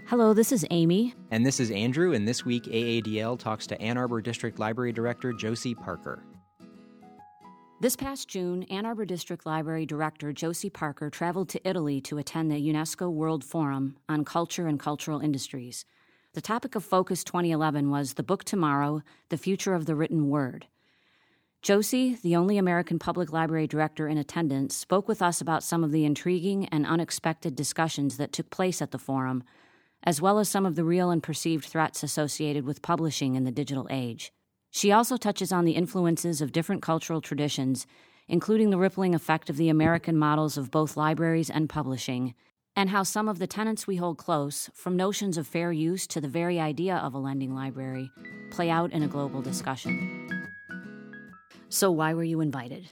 Hello, this is Amy. And this is Andrew, and this week AADL talks to Ann Arbor District Library Director Josie Parker. This past June, Ann Arbor District Library Director Josie Parker traveled to Italy to attend the UNESCO World Forum on Culture and Cultural Industries. The topic of Focus 2011 was The Book Tomorrow, The Future of the Written Word. Josie, the only American Public Library Director in attendance, spoke with us about some of the intriguing and unexpected discussions that took place at the forum, as well as some of the real and perceived threats associated with publishing in the digital age. She also touches on the influences of different cultural traditions, including the rippling effect of the American models of both libraries and publishing, and how some of the tenets we hold close, from notions of fair use to the very idea of a lending library, play out in a global discussion. So why were you invited?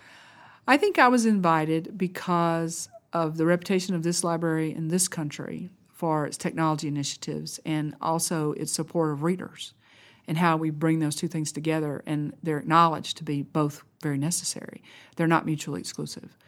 I think I was invited because of the reputation of this library in this country for its technology initiatives and also its support of readers and how we bring those two things together, and they're acknowledged to be both very necessary. They're not mutually exclusive.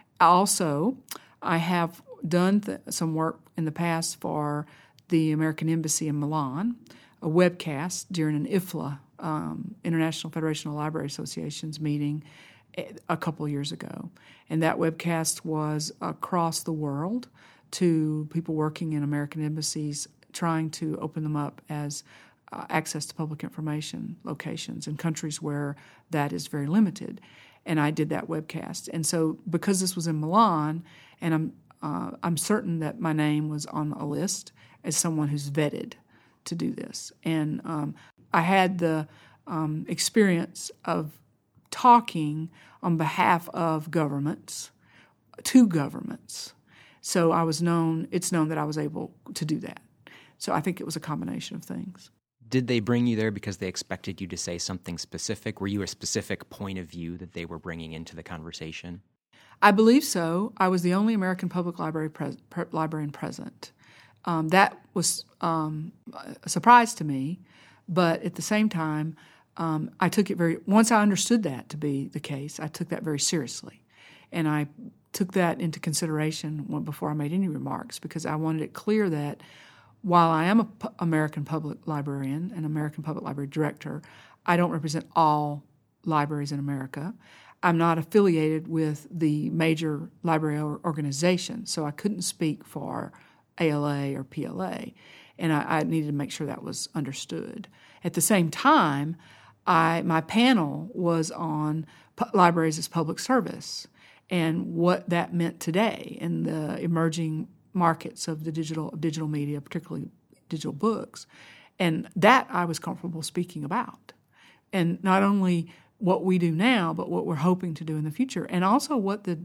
Also, I have done some work in the past for the American Embassy in Milan, a webcast during an IFLA, International Federation of Library Associations meeting a couple of years ago. And that webcast was across the world to people working in American embassies, trying to open them up as access to public information locations in countries where that is very limited. And I did that webcast. And so because this was in Milan, and I'm certain that my name was on a list as someone who's vetted to do this. And I had the experience of talking on behalf of governments to governments. So it's known that I was able to do that. So I think it was a combination of things. Did they bring you there because they expected you to say something specific? Were you a specific point of view that they were bringing into the conversation? I believe so. I was the only American Public Library librarian present. That was a surprise to me, but at the same time, I took it once I understood that to be the case, I took that very seriously. And I took that into consideration before I made any remarks, because I wanted it clear that while I am an American public librarian and American Public Library Director, I don't represent all libraries in America. I'm not affiliated with the major library organizations, so I couldn't speak for ALA or PLA, and I needed to make sure that was understood. At the same time, my panel was on libraries as public service and what that meant today in the emerging markets of the digital media, particularly digital books. And that I was comfortable speaking about. And not only what we do now, but what we're hoping to do in the future, and also what the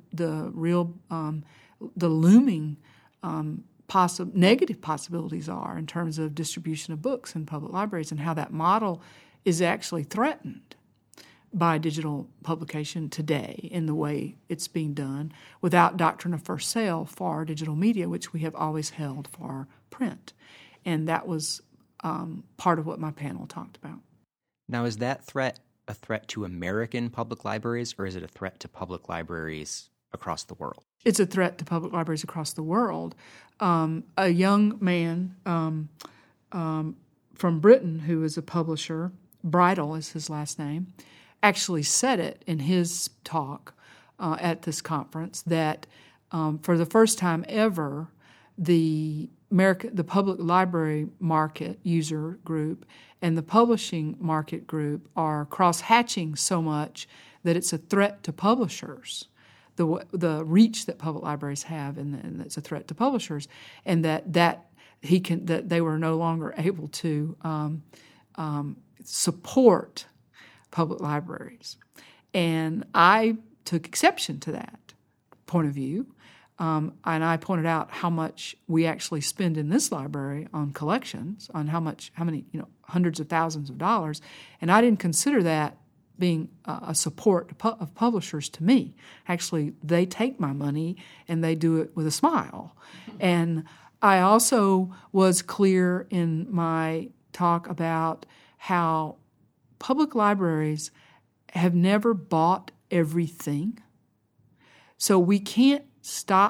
looming negative possibilities are in terms of distribution of books in public libraries, and how that model is actually threatened by digital publication today in the way it's being done without doctrine of first sale for digital media, which we have always held for print. And that was part of what my panel talked about. Now, is that threat a threat to American public libraries, or is it a threat to public libraries across the world? It's a threat to public libraries across the world. A young man from Britain who is a publisher, Bridle is his last name, actually said it in his talk at this conference that for the first time ever, the public library market user group and the publishing market group are cross-hatching so much that it's a threat to publishers. The reach that public libraries have, and it's a threat to publishers, and that they were no longer able to support public libraries. And I took exception to that point of view, and I pointed out how much we actually spend in this library on collections, on how many hundreds of thousands of dollars, and I didn't consider that being a support of publishers to me. Actually, they take my money and they do it with a smile. And I also was clear in my talk about how public libraries have never bought everything. So we can't stop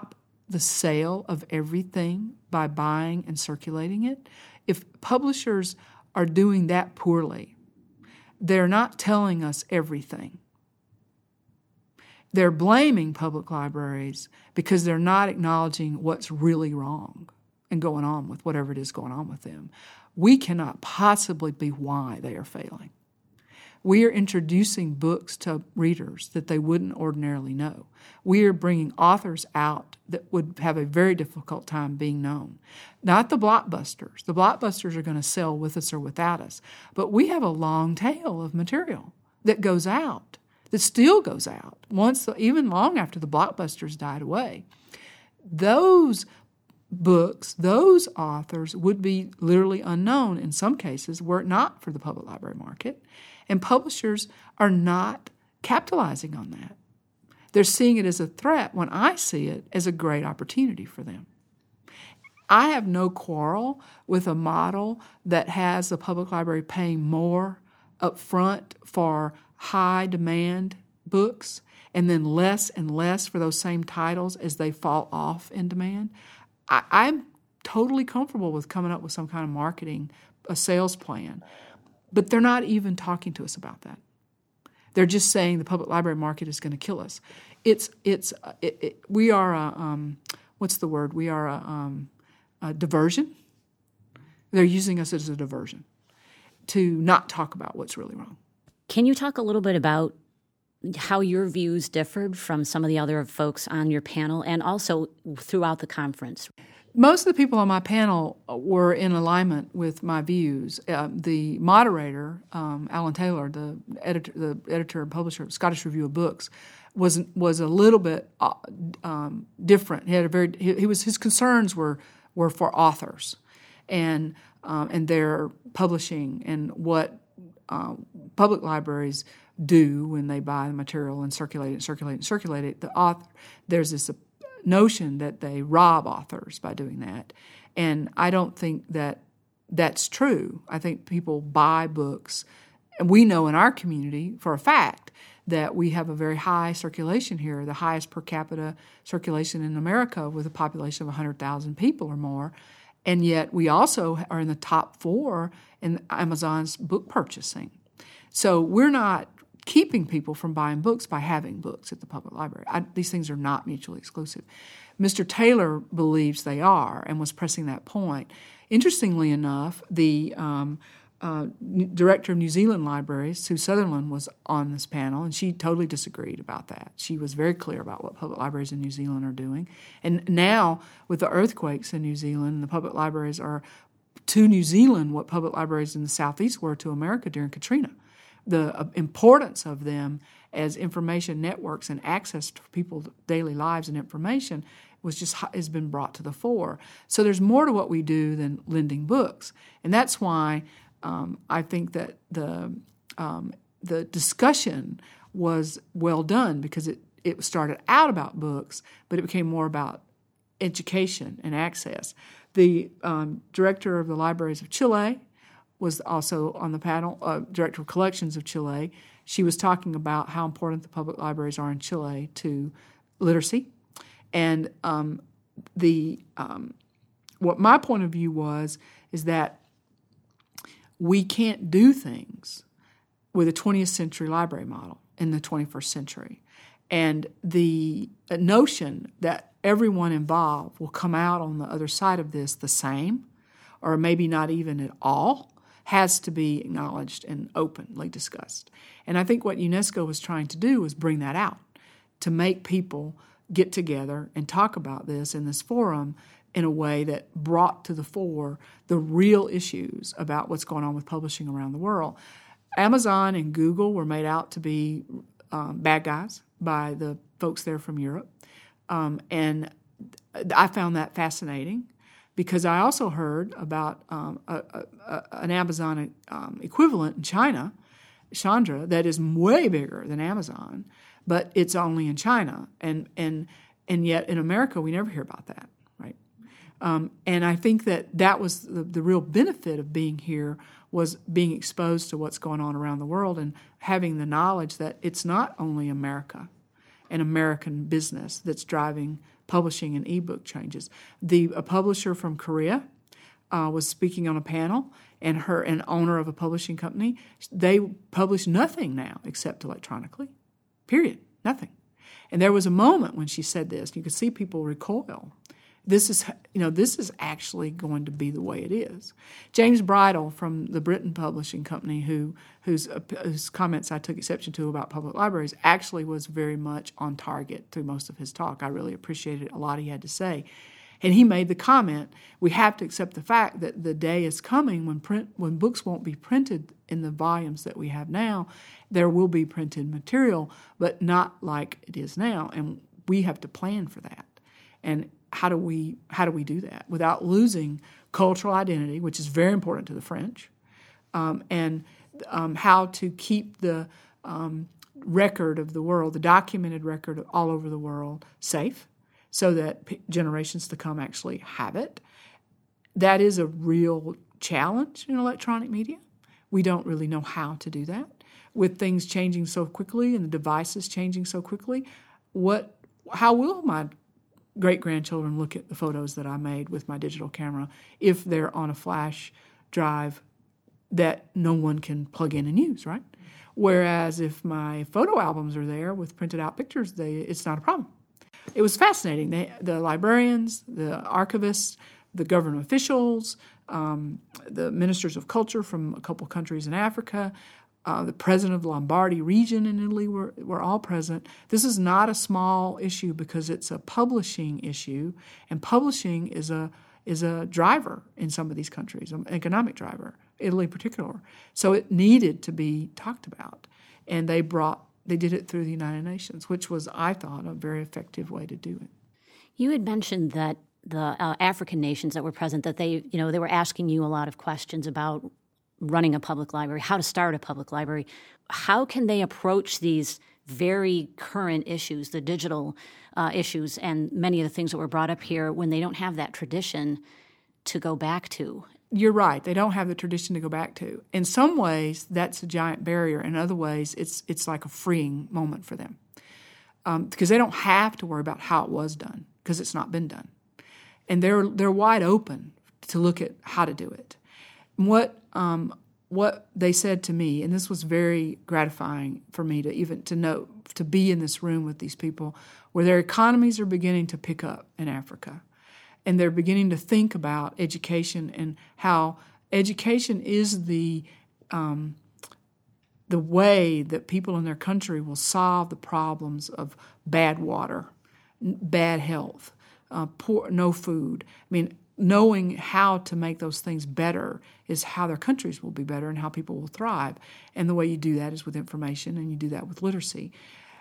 the sale of everything by buying and circulating it, if publishers are doing that poorly, they're not telling us everything. They're blaming public libraries because they're not acknowledging what's really wrong and going on with whatever it is going on with them. We cannot possibly be why they are failing. We are introducing books to readers that they wouldn't ordinarily know. We are bringing authors out that would have a very difficult time being known. Not the blockbusters. The blockbusters are going to sell with us or without us. But we have a long tail of material that goes out, that still goes out, even long after the blockbusters died away. Those books, those authors would be literally unknown in some cases were it not for the public library market. And publishers are not capitalizing on that. They're seeing it as a threat when I see it as a great opportunity for them. I have no quarrel with a model that has the public library paying more up front for high-demand books and then less and less for those same titles as they fall off in demand. I'm totally comfortable with coming up with some kind of marketing, a sales plan. But they're not even talking to us about that. They're just saying the public library market is going to kill us. We are what's the word? We are a diversion. They're using us as a diversion to not talk about what's really wrong. Can you talk a little bit about how your views differed from some of the other folks on your panel and also throughout the conference? Most of the people on my panel were in alignment with my views. The moderator, Alan Taylor, the editor and publisher of Scottish Review of Books, was a little bit different. His concerns were for authors and their publishing and what public libraries do when they buy the material and circulate it. The author, there's this notion that they rob authors by doing that. And I don't think that that's true. I think people buy books. And we know in our community for a fact that we have a very high circulation here, the highest per capita circulation in America with a population of 100,000 people or more. And yet we also are in the top 4 in Amazon's book purchasing. So we're not keeping people from buying books by having books at the public library. These things are not mutually exclusive. Mr. Taylor believes they are and was pressing that point. Interestingly enough, the director of New Zealand Libraries, Sue Sutherland, was on this panel, and she totally disagreed about that. She was very clear about what public libraries in New Zealand are doing. And now, with the earthquakes in New Zealand, the public libraries are to New Zealand what public libraries in the Southeast were to America during Katrina. The importance of them as information networks and access to people's daily lives and information has been brought to the fore. So there's more to what we do than lending books, and that's why I think that the discussion was well done because it started out about books, but it became more about education and access. The director of the Libraries of Chile was also on the panel, Director of Collections of Chile. She was talking about how important the public libraries are in Chile to literacy. And what my point of view is that we can't do things with a 20th century library model in the 21st century. And the notion that everyone involved will come out on the other side of this the same, or maybe not even at all, has to be acknowledged and openly discussed. And I think what UNESCO was trying to do was bring that out, to make people get together and talk about this in this forum in a way that brought to the fore the real issues about what's going on with publishing around the world. Amazon and Google were made out to be bad guys by the folks there from Europe. And I found that fascinating because I also heard about an Amazon equivalent in China, Chandra, that is way bigger than Amazon, but it's only in China. And yet in America, we never hear about that, right? And I think that was the real benefit of being here, was being exposed to what's going on around the world and having the knowledge that it's not only America and American business that's driving publishing and ebook changes. A publisher from Korea was speaking on a panel, and an owner of a publishing company, they publish nothing now except electronically. Period. Nothing. And there was a moment when she said this. You could see people recoil. This is actually going to be the way it is. James Bridle from the Britain Publishing Company, whose comments I took exception to about public libraries, actually was very much on target through most of his talk. I really appreciated a lot he had to say. And he made the comment, we have to accept the fact that the day is coming when books won't be printed in the volumes that we have now. There will be printed material, but not like it is now. And we have to plan for that. And how do we do that without losing cultural identity, which is very important to the French, and how to keep the record of the world, the documented record all over the world, safe, so that generations to come actually have it. That is a real challenge in electronic media. We don't really know how to do that. With things changing so quickly and the devices changing so quickly, how will my great-grandchildren look at the photos that I made with my digital camera if they're on a flash drive that no one can plug in and use, right? Whereas if my photo albums are there with printed out pictures, it's not a problem. It was fascinating. The librarians, the archivists, the government officials, the ministers of culture from a couple countries in Africa, the president of the Lombardy region in Italy were all present. This is not a small issue because it's a publishing issue, and publishing is a driver in some of these countries, an economic driver, Italy in particular. So it needed to be talked about, and they did it through the United Nations, which was, I thought, a very effective way to do it. You had mentioned that the African nations that were present, that they were asking you a lot of questions about running a public library, how to start a public library. How can they approach these very current issues, the digital issues, and many of the things that were brought up here when they don't have that tradition to go back to? You're right. They don't have the tradition to go back to. In some ways, that's a giant barrier. In other ways, it's like a freeing moment for them because they don't have to worry about how it was done because it's not been done. And they're wide open to look at how to do it. What they said to me, and this was very gratifying for me to be in this room with these people, where their economies are beginning to pick up in Africa. And they're beginning to think about education and how education is the way that people in their country will solve the problems of bad water, bad health, no food. I mean, knowing how to make those things better is how their countries will be better and how people will thrive. And the way you do that is with information, and you do that with literacy.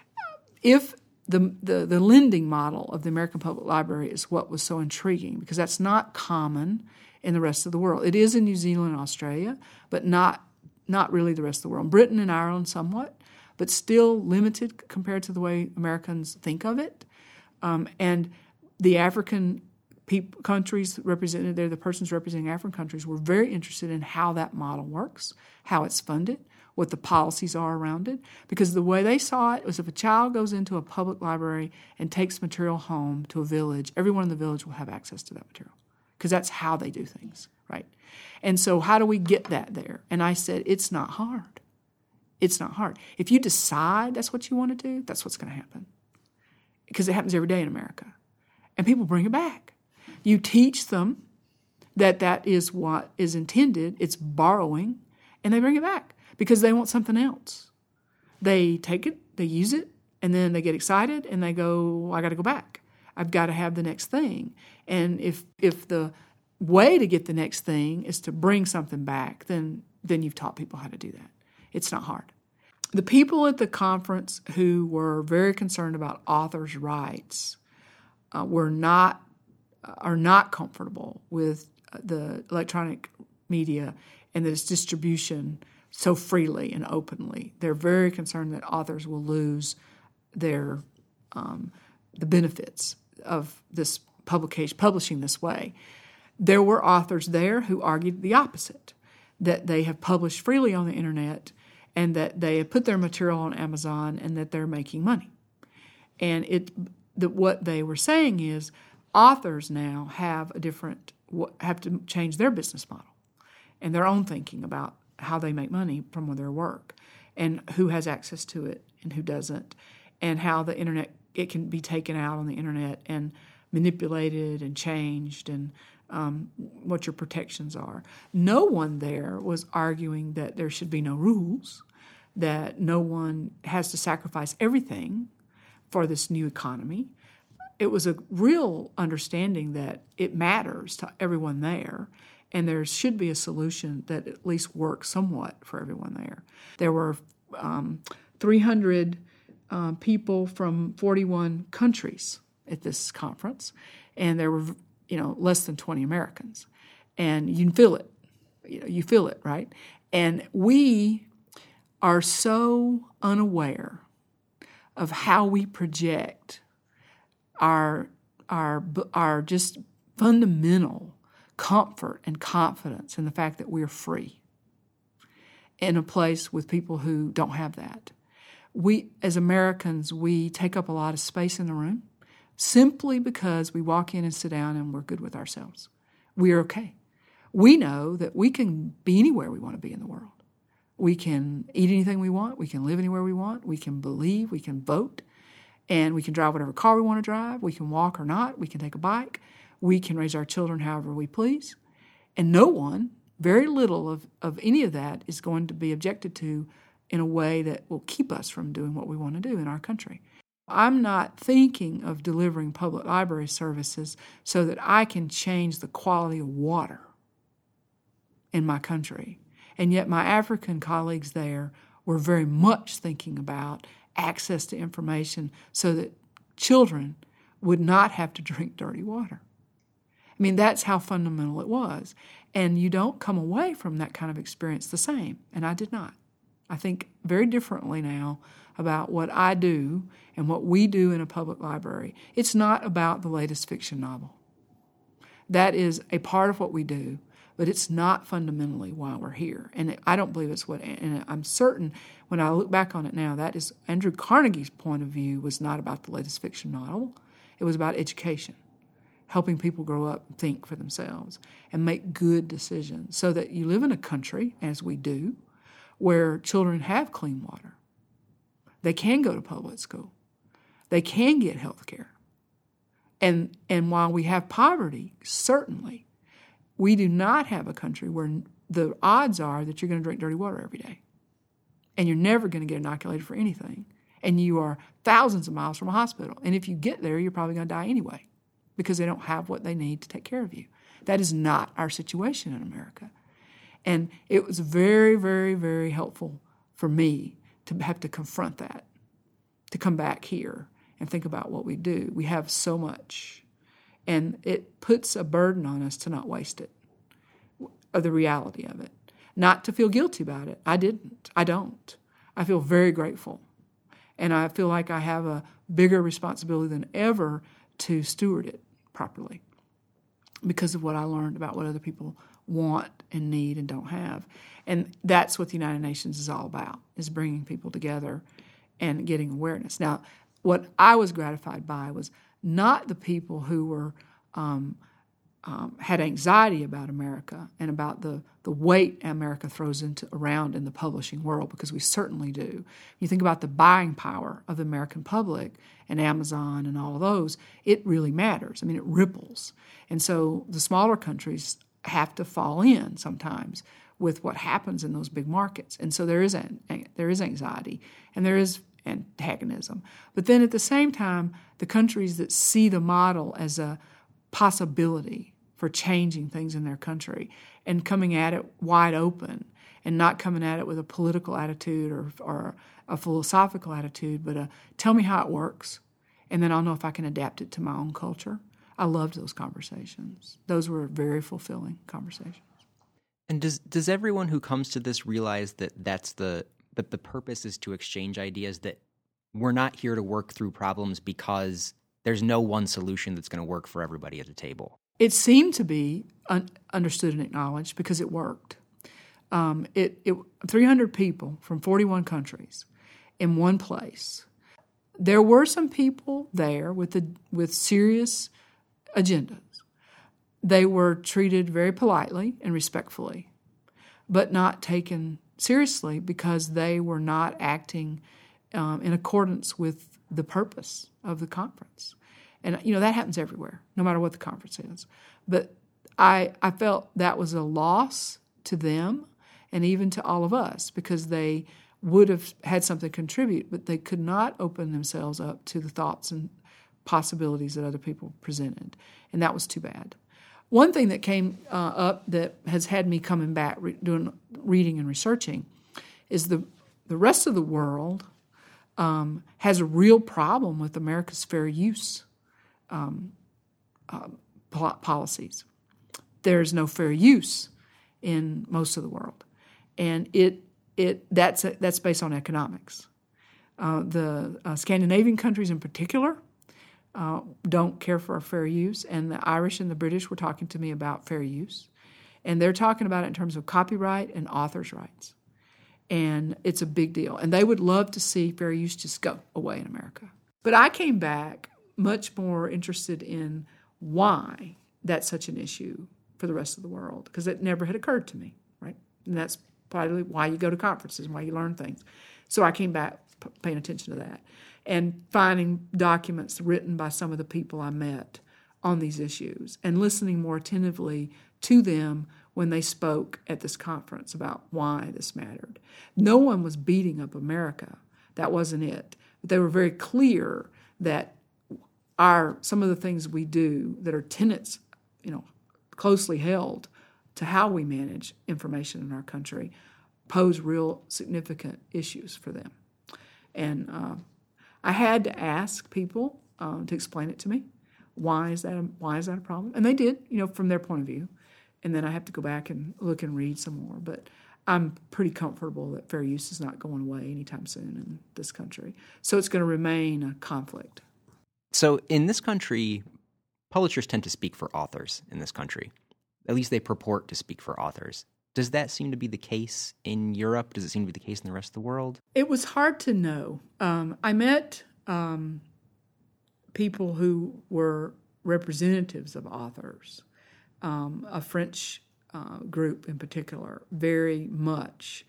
If the lending model of the American Public Library is what was so intriguing, because that's not common in the rest of the world. It is in New Zealand and Australia, but not really the rest of the world. Britain and Ireland somewhat, but still limited compared to the way Americans think of it. And the African countries represented there, the persons representing African countries, were very interested in how that model works, how it's funded, what the policies are around it. Because the way they saw it was if a child goes into a public library and takes material home to a village, everyone in the village will have access to that material because that's how they do things, right? And so how do we get that there? And I said, it's not hard. It's not hard. If you decide that's what you want to do, that's what's going to happen because it happens every day in America. And people bring it back. You teach them that is what is intended, it's borrowing, and they bring it back because they want something else. They take it, they use it, and then they get excited and they go, I got to go back. I've got to have the next thing. And if the way to get the next thing is to bring something back, then you've taught people how to do that. It's not hard. The people at the conference who were very concerned about authors' rights are not comfortable with the electronic media and its distribution so freely and openly. They're very concerned that authors will lose their the benefits of this publishing this way. There were authors there who argued the opposite, that they have published freely on the internet and that they have put their material on Amazon and that they're making money. And what they were saying is authors now have have to change their business model and their own thinking about how they make money from their work and who has access to it and who doesn't, and how the internet, it can be taken out on the internet and manipulated and changed, and what your protections are. No one there was arguing that there should be no rules, that no one has to sacrifice everything for this new economy. It was a real understanding that it matters to everyone there, and there should be a solution that at least works somewhat for everyone there. There were 300 people from 41 countries at this conference, and there were less than 20 Americans. And you can feel it. You feel it, right? And we are so unaware of how we project our just fundamental comfort and confidence in the fact that we're free in a place with people who don't have that. We, as Americans, we take up a lot of space in the room simply because we walk in and sit down and we're good with ourselves. We're okay. We know that we can be anywhere we want to be in the world. We can eat anything we want. We can live anywhere we want. We can believe. We can vote. And we can drive whatever car we want to drive. We can walk or not. We can take a bike. We can raise our children however we please. And no one, very little of any of that is going to be objected to in a way that will keep us from doing what we want to do in our country. I'm not thinking of delivering public library services so that I can change the quality of water in my country. And yet my African colleagues there were very much thinking about access to information so that children would not have to drink dirty water. I mean, that's how fundamental it was. And you don't come away from that kind of experience the same, and I did not. I think very differently now about what I do and what we do in a public library. It's not about the latest fiction novel. That is a part of what we do, but it's not fundamentally why we're here. And I don't believe it's what, and I'm certain when I look back on it now, that is Andrew Carnegie's point of view was not about the latest fiction novel. It was about education, helping people grow up and think for themselves and make good decisions so that you live in a country, as we do, where children have clean water. They can go to public school. They can get health care. And while we have poverty, certainly, we do not have a country where the odds are that you're going to drink dirty water every day. And you're never going to get inoculated for anything. And you are thousands of miles from a hospital. And if you get there, you're probably going to die anyway because they don't have what they need to take care of you. That is not our situation in America. And it was very, very, very helpful for me to have to confront that, to come back here and think about what we do. We have so much. And it puts a burden on us to not waste it, of the reality of it. Not to feel guilty about it. I didn't. I don't. I feel very grateful. And I feel like I have a bigger responsibility than ever to steward it properly because of what I learned about what other people want and need and don't have. And that's what the United Nations is all about, is bringing people together and getting awareness. Now, what I was gratified by was not the people who were had anxiety about America and about the weight America throws around in the publishing world, because we certainly do. You think about the buying power of the American public and Amazon and all of those, it really matters. I mean, it ripples. And so the smaller countries have to fall in sometimes with what happens in those big markets. And so there is anxiety and there is antagonism. But then at the same time, the countries that see the model as a possibility for changing things in their country and coming at it wide open and not coming at it with a political attitude or a philosophical attitude, but tell me how it works, and then I'll know if I can adapt it to my own culture. I loved those conversations. Those were very fulfilling conversations. And does everyone who comes to this realize that that the purpose is to exchange ideas, that we're not here to work through problems because there's no one solution that's going to work for everybody at the table? It seemed to be understood and acknowledged because it worked. 300 people from 41 countries in one place. there were some people there with serious agendas. They were treated very politely and respectfully, but not taken seriously because they were not acting in accordance with the purpose of the conference. And, that happens everywhere, no matter what the conference is. But I felt that was a loss to them and even to all of us because they would have had something to contribute, but they could not open themselves up to the thoughts and possibilities that other people presented. And that was too bad. One thing that came up that has had me coming back, doing reading and researching, is the rest of the world has a real problem with America's fair use policies. There's no fair use in most of the world, and that's based on economics. The Scandinavian countries in particular don't care for fair use, and the Irish and the British were talking to me about fair use, and they're talking about it in terms of copyright and authors' rights, and it's a big deal, and they would love to see fair use just go away in America. But I came back much more interested in why that's such an issue for the rest of the world, because it never had occurred to me, right? And that's probably why you go to conferences, why you learn things. So I came back paying attention to that and finding documents written by some of the people I met on these issues and listening more attentively to them when they spoke at this conference about why this mattered. No one was beating up America. That wasn't it. But they were very clear that some of the things we do that are tenets, closely held to how we manage information in our country pose real significant issues for them. And I had to ask people to explain it to me. Why is that a problem? And they did, from their point of view. And then I have to go back and look and read some more. But I'm pretty comfortable that fair use is not going away anytime soon in this country. So it's going to remain a conflict. So in this country, publishers tend to speak for authors in this country. At least they purport to speak for authors. Does that seem to be the case in Europe? Does it seem to be the case in the rest of the world? It was hard to know. I met people who were representatives of authors, a French group in particular, very much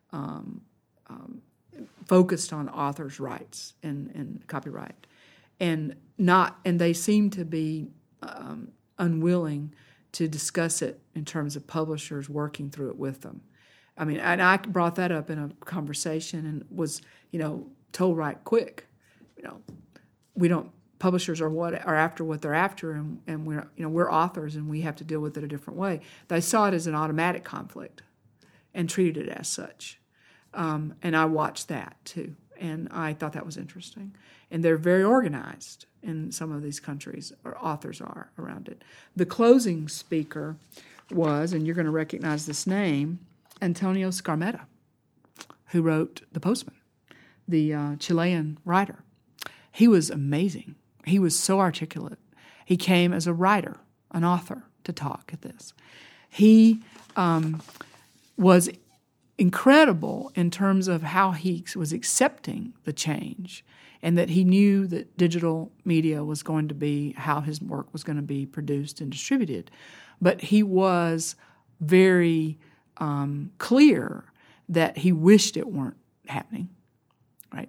focused on authors' rights and copyright, and they seemed to be unwilling to discuss it in terms of publishers working through it with them. I mean, and I brought that up in a conversation and was, told right quick, publishers are after what they're after, and we're authors and we have to deal with it a different way. They saw it as an automatic conflict and treated it as such. And I watched that too, and I thought that was interesting. And they're very organized in some of these countries, or authors are around it. The closing speaker was, and you're going to recognize this name, Antonio Scarmetta, who wrote The Postman, the Chilean writer. He was amazing. He was so articulate. He came as a writer, an author, to talk at this. He was incredible in terms of how he was accepting the change, and that he knew that digital media was going to be how his work was going to be produced and distributed. But he was very clear that he wished it weren't happening, right?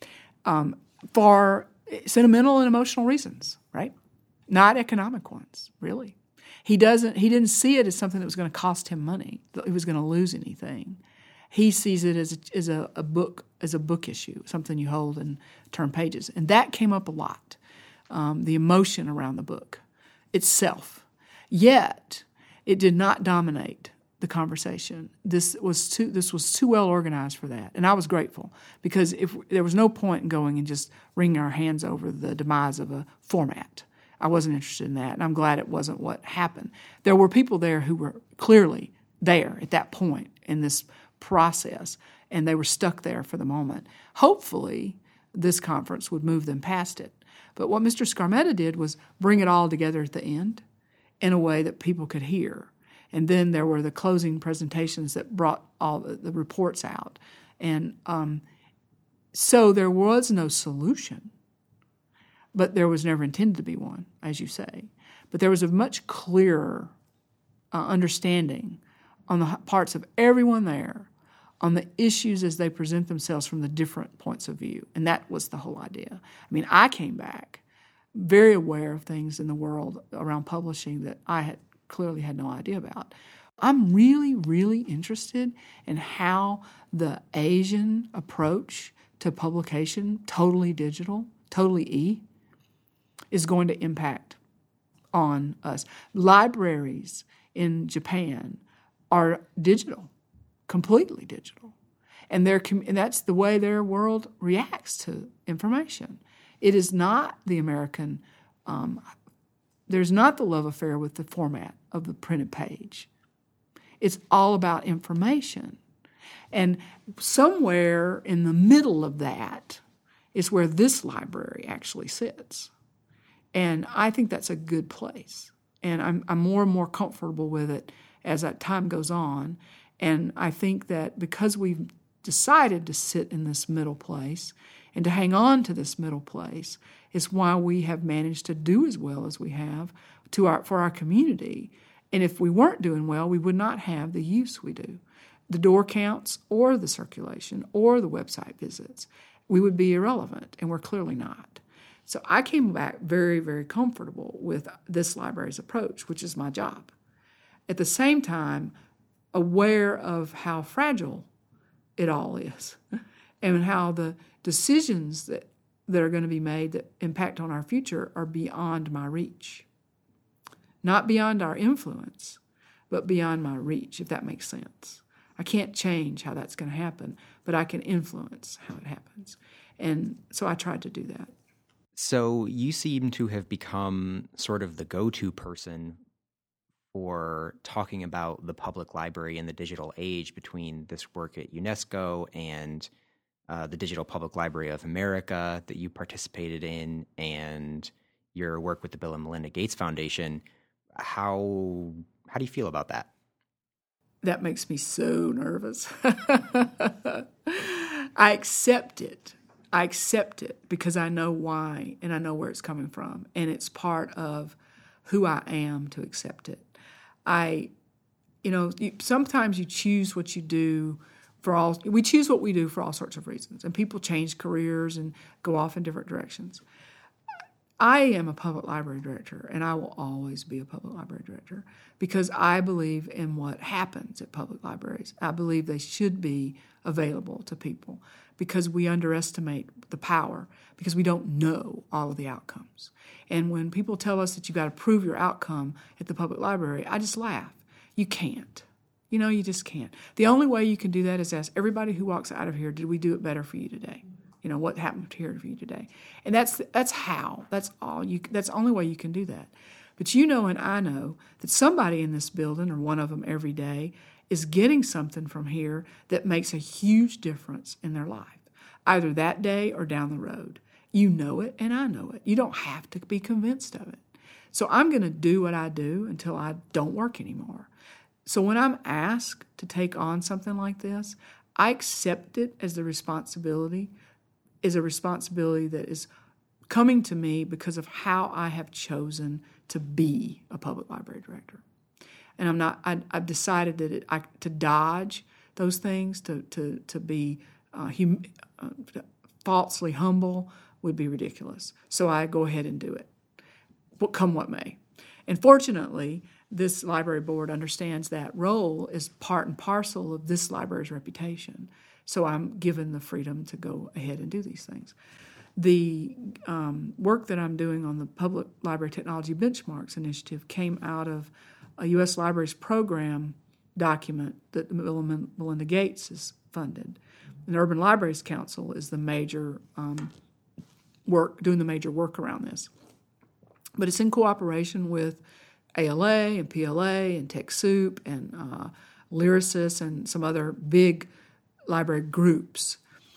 For sentimental and emotional reasons, right? Not economic ones, really. He didn't see it as something that was going to cost him money, that he was going to lose anything. He sees it as a book issue, something you hold and turn pages. And that came up a lot, the emotion around the book itself. Yet, it did not dominate the conversation. This was too well organized for that. And I was grateful, because there was no point in going and just wringing our hands over the demise of a format. I wasn't interested in that, and I'm glad it wasn't what happened. There were people there who were clearly there at that point in this process, and they were stuck there for the moment. Hopefully, this conference would move them past it. But what Mr. Scarmetta did was bring it all together at the end in a way that people could hear. And then there were the closing presentations that brought all the reports out. And So there was no solution, but there was never intended to be one, as you say. But there was a much clearer understanding on the parts of everyone there on the issues as they present themselves from the different points of view. And that was the whole idea. I mean, I came back very aware of things in the world around publishing that I had clearly had no idea about. I'm really, really interested in how the Asian approach to publication, totally digital, totally E, is going to impact on us. Libraries in Japan are digital, completely digital. And that's the way their world reacts to information. It is not the American, there's not the love affair with the format of the printed page. It's all about information. And somewhere in the middle of that is where this library actually sits. And I think that's a good place. And I'm more and more comfortable with it as that time goes on. And I think that because we've decided to sit in this middle place and to hang on to this middle place is why we have managed to do as well as we have for our community. And if we weren't doing well, we would not have the use we do, the door counts or the circulation or the website visits. We would be irrelevant, and we're clearly not. So I came back very, very comfortable with this library's approach, which is my job. At the same time, aware of how fragile it all is and how the decisions that are going to be made that impact on our future are beyond my reach. Not beyond our influence, but beyond my reach, if that makes sense. I can't change how that's going to happen, but I can influence how it happens. And so I tried to do that. So you seem to have become sort of the go-to person for talking about the public library in the digital age between this work at UNESCO and the Digital Public Library of America that you participated in and your work with the Bill and Melinda Gates Foundation. How do you feel about that? That makes me so nervous. I accept it. I accept it because I know why and I know where it's coming from. And it's part of who I am to accept it. Sometimes you choose what you do we choose what we do for all sorts of reasons. And people change careers and go off in different directions. I am a public library director, and I will always be a public library director because I believe in what happens at public libraries. I believe they should be available to people because we underestimate the power because we don't know all of the outcomes. And when people tell us that you've got to prove your outcome at the public library, I just laugh. You can't. You just can't. The only way you can do that is ask everybody who walks out of here, did we do it better for you today? What happened here for you today? And that's how. That's all. That's the only way you can do that. But and I know that somebody in this building, or one of them every day, is getting something from here that makes a huge difference in their life, either that day or down the road. You know it, and I know it. You don't have to be convinced of it. So I'm going to do what I do until I don't work anymore. So when I'm asked to take on something like this, I accept it as a responsibility that is coming to me because of how I have chosen to be a public library director. And I've decided that to dodge those things, to be falsely humble would be ridiculous. So I go ahead and do it, come what may. And fortunately, this library board understands that role is part and parcel of this library's reputation. So I'm given the freedom to go ahead and do these things. The work that I'm doing on the Public Library Technology Benchmarks Initiative came out of a U.S. Libraries program document that the Bill and Melinda Gates has funded. And the Urban Libraries Council is the major doing the major work around this. But it's in cooperation with ALA and PLA and TechSoup and Lyrasis and some other big library groups.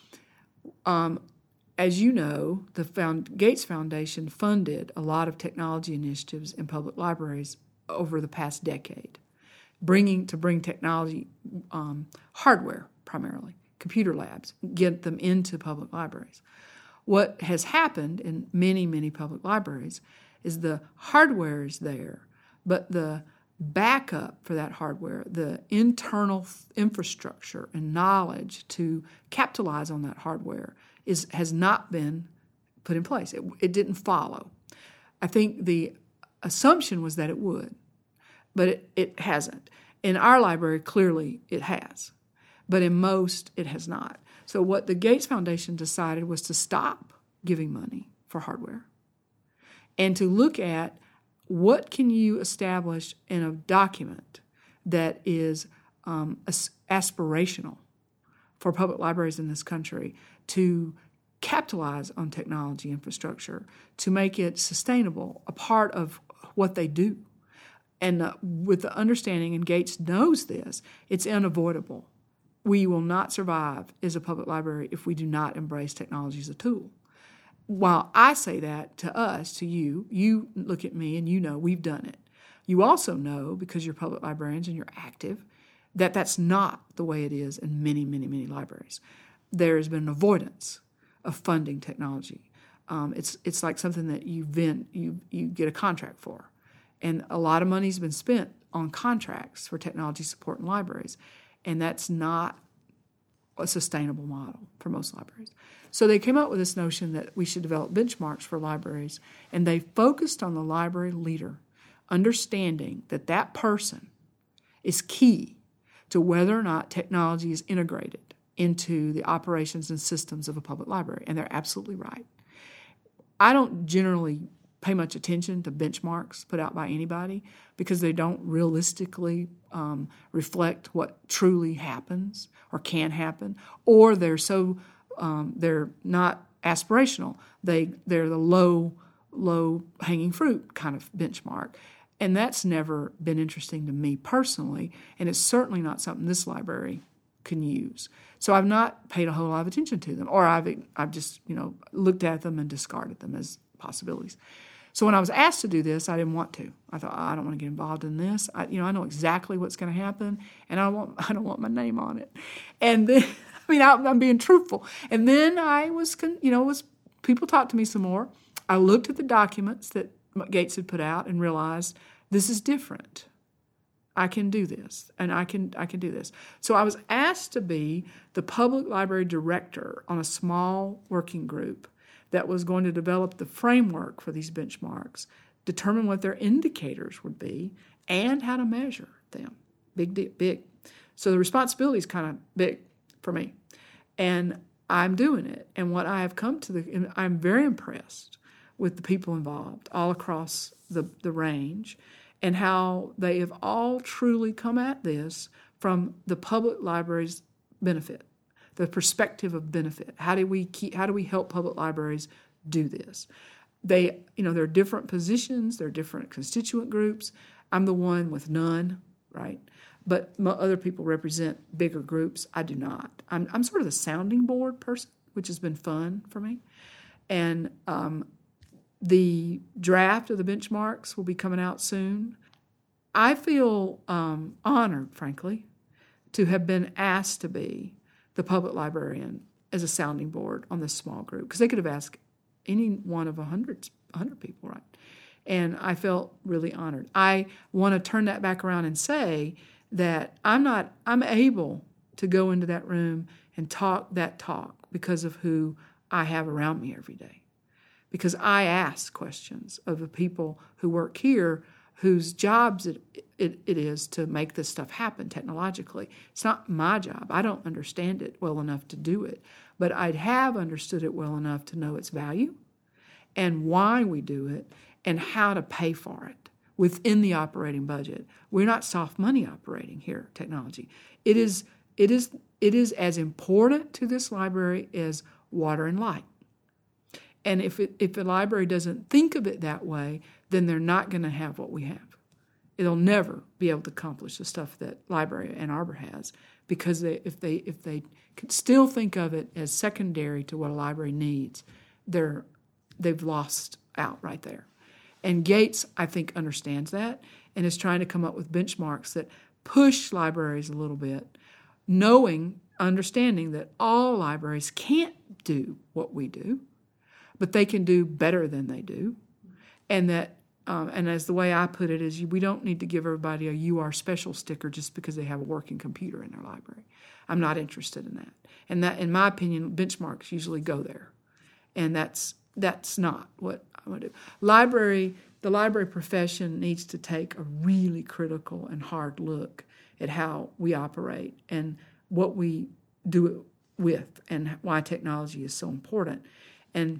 As you know, the Gates Foundation funded a lot of technology initiatives in public libraries over the past decade, bring technology, hardware primarily, computer labs, get them into public libraries. What has happened in many, many public libraries is the hardware is there, but the backup for that hardware, the internal infrastructure and knowledge to capitalize on that hardware has not been put in place. It didn't follow. I think the assumption was that it would, but it hasn't. In our library, clearly it has, but in most, it has not. So what the Gates Foundation decided was to stop giving money for hardware and to look at what can you establish in a document that is aspirational for public libraries in this country to capitalize on technology infrastructure, to make it sustainable, a part of what they do. And with the understanding, and Gates knows this, it's unavoidable. We will not survive as a public library if we do not embrace technology as a tool. While I say that to us, to you, you look at me and you know we've done it. You also know, because you're public librarians and you're active, that that's not the way it is in many, many, many libraries. There has been an avoidance of funding technology. It's like something that you get a contract for. And a lot of money's been spent on contracts for technology support in libraries. And that's not a sustainable model for most libraries. So they came up with this notion that we should develop benchmarks for libraries, and they focused on the library leader, understanding that that person is key to whether or not technology is integrated into the operations and systems of a public library, and they're absolutely right. I don't generally pay much attention to benchmarks put out by anybody because they don't realistically reflect what truly happens or can happen, or they're not aspirational. They're the low hanging fruit kind of benchmark, and that's never been interesting to me personally, and it's certainly not something this library can use. So I've not paid a whole lot of attention to them, or I've just looked at them and discarded them as possibilities. So when I was asked to do this, I didn't want to. I thought, I don't want to get involved in this. I know exactly what's going to happen, and I don't want my name on it. And then, I'm being truthful. And then I was, people talked to me some more. I looked at the documents that Gates had put out and realized this is different. I can do this, and I can do this. So I was asked to be the public library director on a small working group that was going to develop the framework for these benchmarks, determine what their indicators would be, and how to measure them. Big. So the responsibility is kind of big for me. And I'm doing it. And what I have come to I'm very impressed with the people involved all across the range and how they have all truly come at this from the public library's benefit. The perspective of benefit. How do we help public libraries do this? There are different positions, there are different constituent groups. I'm the one with none, right? But other people represent bigger groups. I do not. I'm sort of the sounding board person, which has been fun for me. And the draft of the benchmarks will be coming out soon. I feel honored, frankly, to have been asked to be the public librarian as a sounding board on this small group, because they could have asked any one of 100 people, right? And I felt really honored. I want to turn that back around and say that I'm able to go into that room and talk that talk because of who I have around me every day. Because I ask questions of the people who work here whose jobs it is to make this stuff happen technologically. It's not my job. I don't understand it well enough to do it, but I'd have understood it well enough to know its value and why we do it and how to pay for it within the operating budget. We're not soft money operating here, technology. It is as important to this library as water and light. And if the library doesn't think of it that way, then they're not going to have what we have. It'll never be able to accomplish the stuff that Library Ann Arbor has, because if they can still think of it as secondary to what a library needs, they've lost out right there. And Gates, I think, understands that and is trying to come up with benchmarks that push libraries a little bit understanding that all libraries can't do what we do, but they can do better than they do, and that, and as the way I put it is, we don't need to give everybody a "you are special" sticker just because they have a working computer in their library. I'm not interested in that, and that, in my opinion, benchmarks usually go there, and that's not what I want to do. The library profession needs to take a really critical and hard look at how we operate and what we do it with, and why technology is so important. And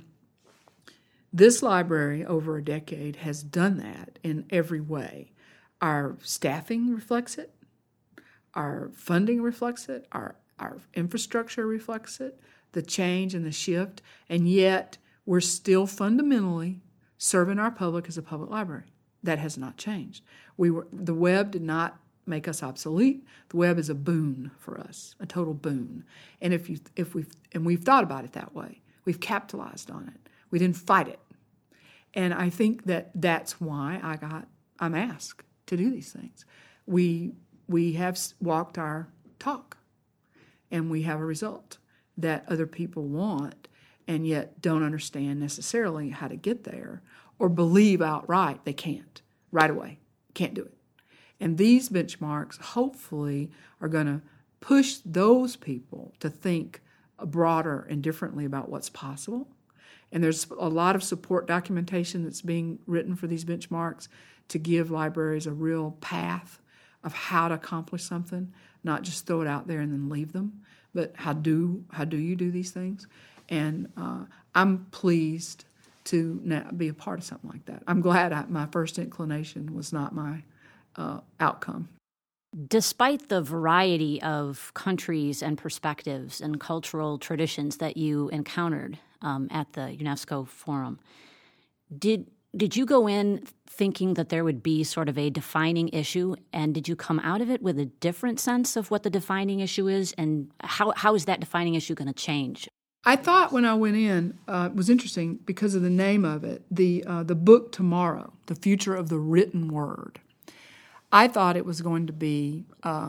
this library, over a decade, has done that in every way. Our staffing reflects it. Our funding reflects it. Our infrastructure reflects it, the change and the shift. And yet, we're still fundamentally serving our public as a public library. That has not changed. The web did not make us obsolete. The web is a boon for us, a total boon. And we've thought about it that way. We've capitalized on it. We didn't fight it. And I think that's why I'm asked to do these things. We have walked our talk, and we have a result that other people want and yet don't understand necessarily how to get there, or believe outright they can't right away. Can't do it. And these benchmarks hopefully are going to push those people to think broader and differently about what's possible. And there's a lot of support documentation that's being written for these benchmarks to give libraries a real path of how to accomplish something, not just throw it out there and then leave them, but how do you do these things? And I'm pleased to now be a part of something like that. I'm glad my first inclination was not my outcome. Despite the variety of countries and perspectives and cultural traditions that you encountered at the UNESCO Forum, did you go in thinking that there would be sort of a defining issue, and did you come out of it with a different sense of what the defining issue is, and how is that defining issue going to change? I thought when I went in, it was interesting because of the name of it, the book Tomorrow, The Future of the Written Word. I thought it was going to be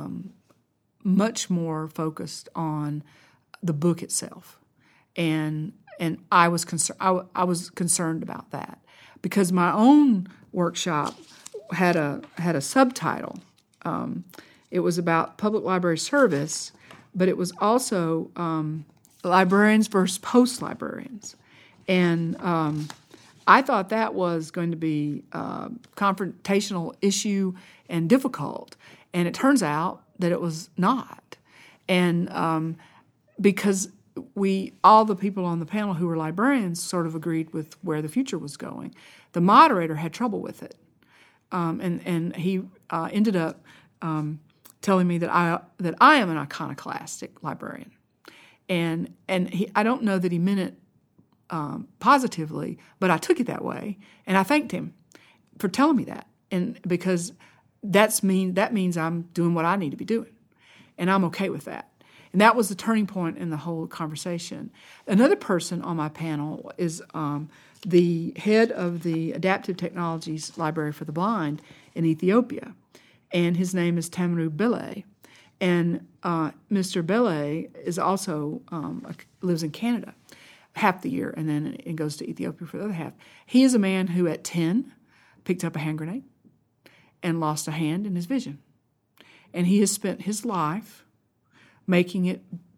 much more focused on the book itself, and I was concerned about that because my own workshop had a subtitle. It was about public library service, but it was also librarians versus post-librarians. And I thought that was going to be a confrontational issue and difficult. And it turns out that it was not. And because all the people on the panel who were librarians sort of agreed with where the future was going. The moderator had trouble with it. And he ended up telling me that I am an iconoclastic librarian. And I don't know that he meant it positively, but I took it that way, and I thanked him for telling me that, and because that means I'm doing what I need to be doing, and I'm okay with that. And that was the turning point in the whole conversation. Another person on my panel is the head of the Adaptive Technologies Library for the Blind in Ethiopia, and his name is Tamru Bele. And Mr. Bele is also lives in Canada half the year, and then it goes to Ethiopia for the other half. He is a man who at 10 picked up a hand grenade and lost a hand in his vision. And he has spent his life making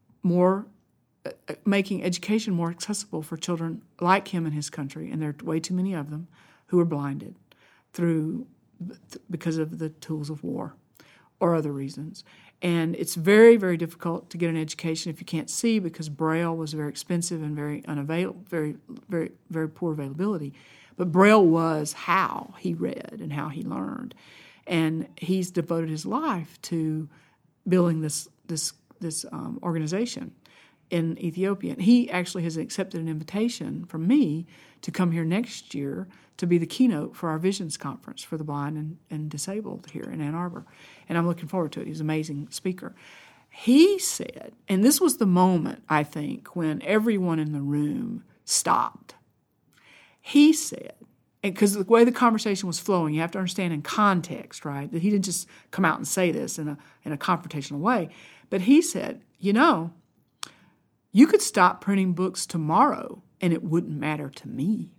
education more accessible for children like him in his country, and there are way too many of them who are blinded because of the tools of war or other reasons. And it's very, very difficult to get an education if you can't see, because Braille was very expensive and very unavailable, very, very, very poor availability. But Braille was how he read and how he learned, and he's devoted his life to building this organization in Ethiopia. And he actually has accepted an invitation from me to come here next year to be the keynote for our Visions Conference for the blind and disabled here in Ann Arbor. And I'm looking forward to it. He's an amazing speaker. He said, and this was the moment, I think, when everyone in the room stopped. He said, because the way the conversation was flowing, you have to understand in context, right, that he didn't just come out and say this in a confrontational way. But he said, you could stop printing books tomorrow and it wouldn't matter to me.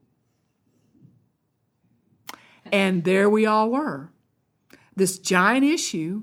And there we all were. This giant issue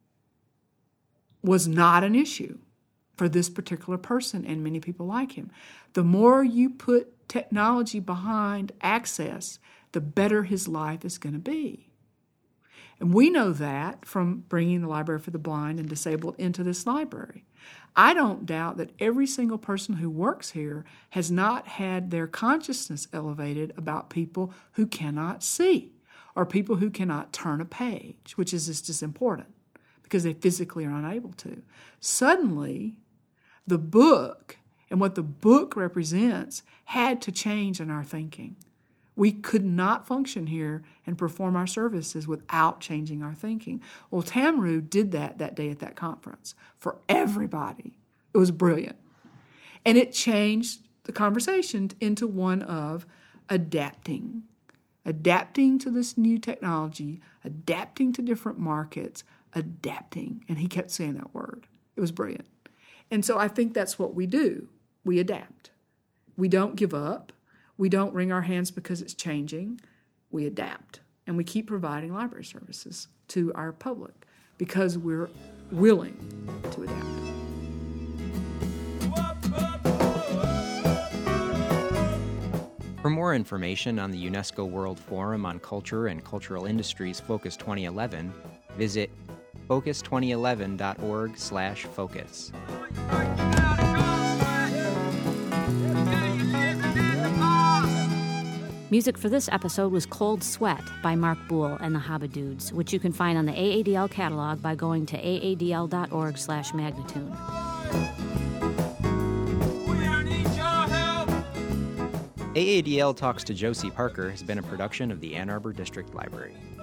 was not an issue for this particular person and many people like him. The more you put technology behind access, the better his life is going to be. And we know that from bringing the Library for the Blind and Disabled into this library. I don't doubt that every single person who works here has not had their consciousness elevated about people who cannot see or people who cannot turn a page, which is just as important because they physically are unable to. Suddenly, the book and what the book represents had to change in our thinking. We could not function here and perform our services without changing our thinking. Well, Tamru did that day at that conference for everybody. It was brilliant. And it changed the conversation into one of adapting to this new technology, adapting to different markets, adapting. And he kept saying that word. It was brilliant. And so I think that's what we do. We adapt. We don't give up. We don't wring our hands because it's changing. We adapt. And we keep providing library services to our public because we're willing to adapt. For more information on the UNESCO World Forum on Culture and Cultural Industries Focus 2011, visit focus2011.org/focus. Music for this episode was Cold Sweat by Mark Boole and the Habadudes, which you can find on the AADL catalog by going to aadl.org/Magnatune. AADL Talks to Josie Parker has been a production of the Ann Arbor District Library.